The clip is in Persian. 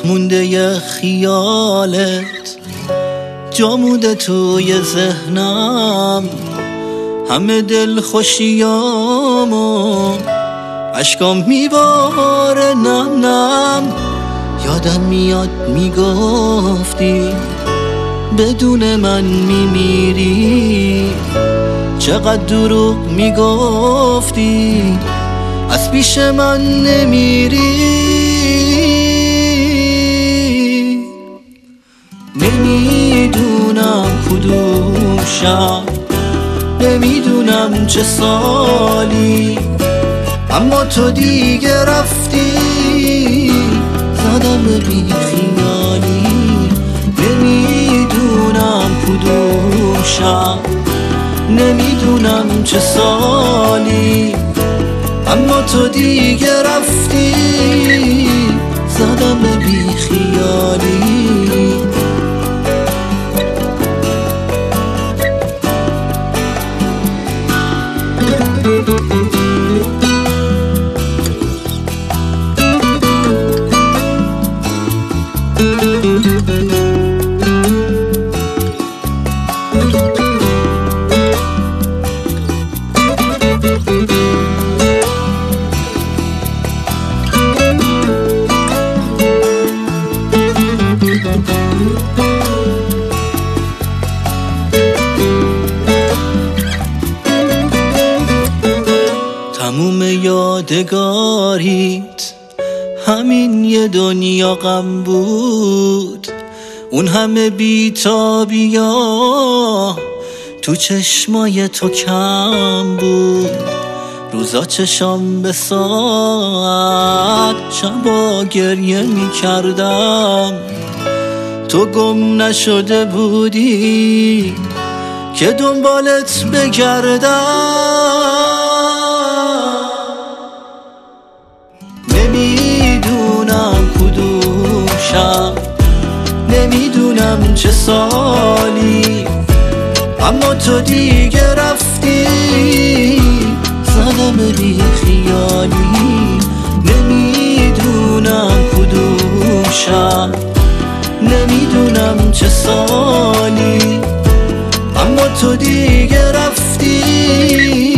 مونده خیالت جا مونده توی ذهنم، همه دل خوشیامو عشقام میباره نم نم. یادم میاد میگفتی بدون من میمیری، چقدر دروغ میگفتی از پیش من نمیری. نمیدونم کدوم شب، نمیدونم چه سالی، اما تو دیگه رفتی زدم به بی خیالی. نمیدونم کدوم شب، نمیدونم چه سالی، اما تو دیگه رفتی زدم به بی خیالی. تموم یادگاریت همین یه دنیا غم بود، اون همه بی‌تابی‌ها تو چشمای تو کم بود. روزا چشام به ساعت، شبا گریه می‌کردم، تو گم نشده بودی که دنبالت بگردم. نمیدونم کدوم شب، نمیدونم چه سالی، اما تو دیگه رفتی زدم بی خیالی. نمیدونم کدوم شب، نمیدونم چه سالی، اما تو دیگه رفتی